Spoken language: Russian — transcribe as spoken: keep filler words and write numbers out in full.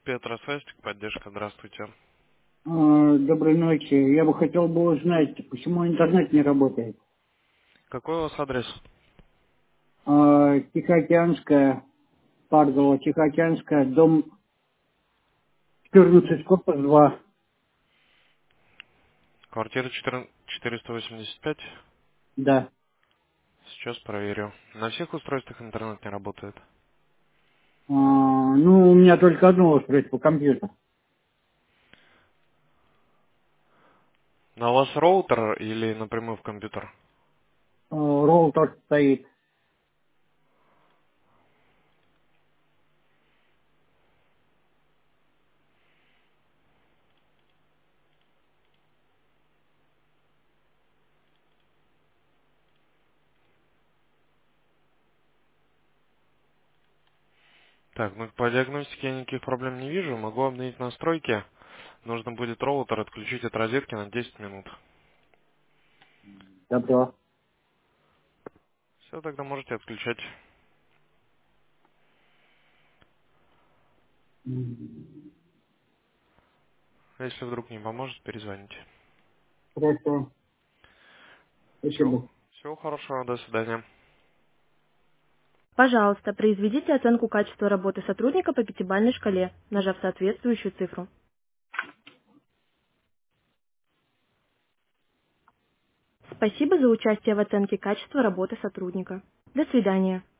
Петра Састик, поддержка, здравствуйте. А, Доброй ночи. Я бы хотел бы узнать, почему интернет не работает. Какой у вас адрес? А, Тихоокеанская, Паргова, Тихоокеанская, дом четырнадцать, корпус два. Квартира четыре- четыреста восемьдесят пять. Да. Сейчас проверю. На всех устройствах интернет не работает. А, ну, у меня только одно устройство, компьютер. На у вас роутер или напрямую в компьютер? А, роутер стоит. Так, ну по диагностике я никаких проблем не вижу. Могу обновить настройки. Нужно будет роутер отключить от розетки на десять минут. Добро. Все, тогда можете отключать. М, Если вдруг не поможет, перезвоните. Хорошо. Все, Спасибо. всего хорошего, до свидания. Пожалуйста, произведите оценку качества работы сотрудника по пятибалльной шкале, нажав соответствующую цифру. Спасибо за участие в оценке качества работы сотрудника. До свидания.